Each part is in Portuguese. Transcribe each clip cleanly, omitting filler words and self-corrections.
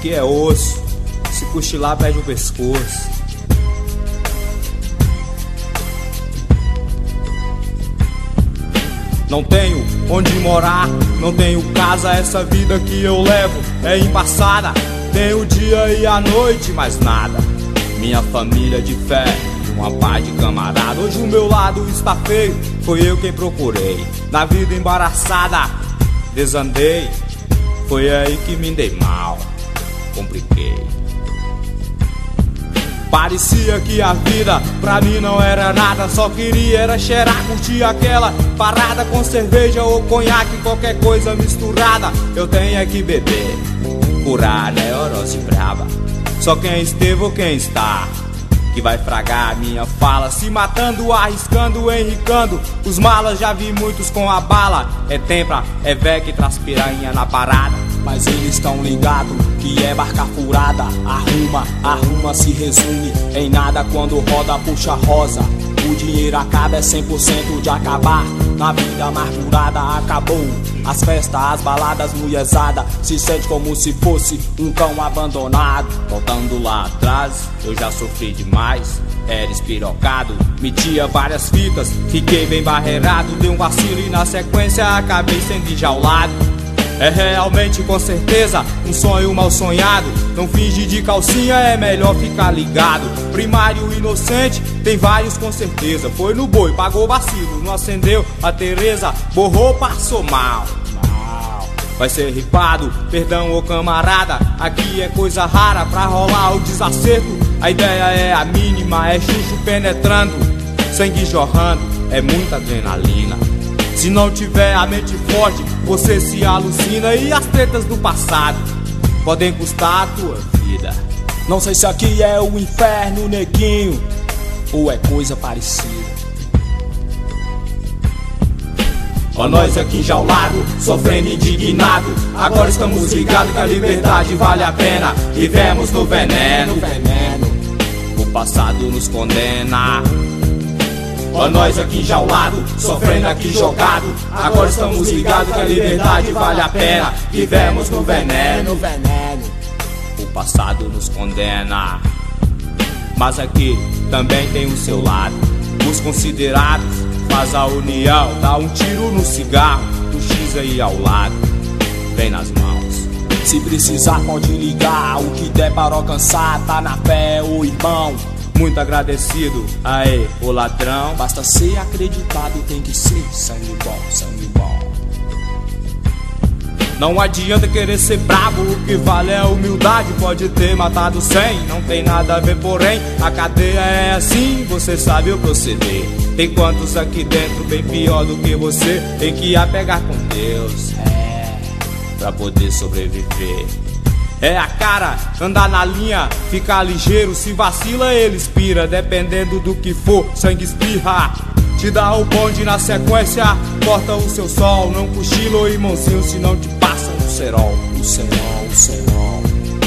aqui é osso, se cochilar perde o pescoço. Não tenho onde morar, não tenho casa, essa vida que eu levo é embaçada. Tenho o dia e a noite, mas nada. Minha família de fé e uma paz de camarada. Hoje o meu lado está feio, foi eu quem procurei. Na vida embaraçada, desandei. Foi aí que me dei mal, compliquei. Parecia que a vida pra mim não era nada. Só queria era cheirar, curtir aquela parada com cerveja ou conhaque, qualquer coisa misturada. Eu tenho é que beber, curar a neurose brava. Só quem esteve ou quem está que vai fragar a minha fala. Se matando, arriscando, enricando. Os malas já vi muitos com a bala. É tempra, é véia que traz piranha na parada. Mas eles estão ligados que é barca furada. Arruma, se resume em nada quando roda puxa rosa. O dinheiro acaba, é 100% de acabar. Na vida amargurada acabou. As festas, as baladas, mulherzada se sente como se fosse um cão abandonado. Voltando lá atrás, eu já sofri demais. Era espirocado, metia várias fitas, fiquei bem barreirado. Dei um vacilo e na sequência acabei sendo enjaulado. É realmente com certeza um sonho mal sonhado. Não finge de calcinha, é melhor ficar ligado. Primário inocente, tem vários com certeza. Foi no boi, pagou vacilo, não acendeu a Tereza. Borrou, passou mal. Vai ser ripado, perdão ô camarada. Aqui é coisa rara pra rolar o desacerto. A ideia é a mínima, é chuchu penetrando, sangue jorrando, é muita adrenalina. Se não tiver a mente forte, você se alucina. E as tretas do passado podem custar a tua vida. Não sei se aqui é o inferno, neguinho, ou é coisa parecida. Ó nós aqui enjaulado, sofrendo indignado. Agora estamos ligados que a liberdade vale a pena. Vivemos no veneno, o passado nos condena. Ó nós aqui enjaulado, sofrendo aqui jogado. Agora estamos ligados que a liberdade vale a pena. Vivemos no veneno, o passado nos condena. Mas aqui também tem o seu lado. Os considerados faz a união, dá um tiro no cigarro, do X aí ao lado, vem nas mãos. Se precisar pode ligar, o que der para alcançar, tá na fé o irmão. Muito agradecido, aê, o ladrão. Basta ser acreditado, tem que ser sangue bom, sangue bom. Não adianta querer ser brabo, o que vale é a humildade. Pode ter matado 100, não tem nada a ver, porém a cadeia é assim, você sabe o proceder. Tem quantos aqui dentro bem pior do que você. Tem que apegar com Deus, pra poder sobreviver. É a cara, andar na linha, ficar ligeiro. Se vacila ele expira, dependendo do que for, sangue espirra. Te dá o bonde na sequência, corta o seu sol. Não cochila, irmãozinho, se não te passa o cerol. O cerol, o cerol.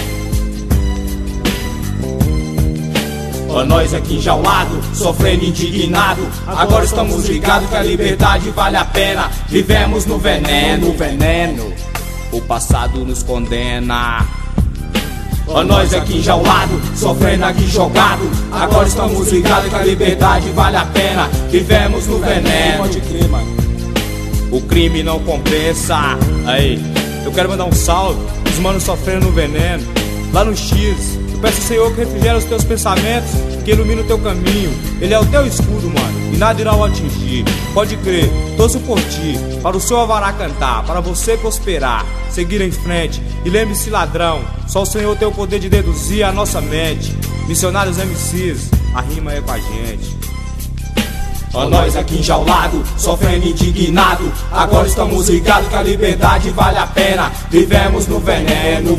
Ó nós aqui enjaulado, sofrendo indignado. Agora estamos ligados que a liberdade vale a pena. Vivemos no veneno, o passado nos condena. Ó nós aqui enjaulado, sofrendo aqui jogado. Agora estamos ligados que a liberdade vale a pena. Vivemos no veneno. Pode crer, mano. O crime não compensa. Aí, eu quero mandar um salve os manos sofrendo no veneno. Lá no X, eu peço ao Senhor que refrigere os teus pensamentos, que ilumine o teu caminho. Ele é o teu escudo, mano, e nada irá o atingir. Pode crer, torço por ti, para o seu alvará cantar, para você prosperar, seguir em frente. E lembre-se, ladrão, só o Senhor tem o poder de deduzir a nossa mente. Missionários MCs, a rima é com a gente. Ó nós aqui enjaulado, sofrendo indignado. Agora estamos ligados que a liberdade vale a pena. Vivemos no veneno,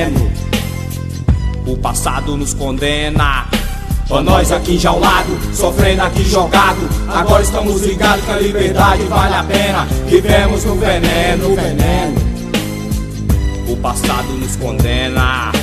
o passado nos condena. Ó nós aqui enjaulado, sofrendo aqui jogado. Agora estamos ligados que a liberdade vale a pena. Vivemos no veneno, o passado nos condena.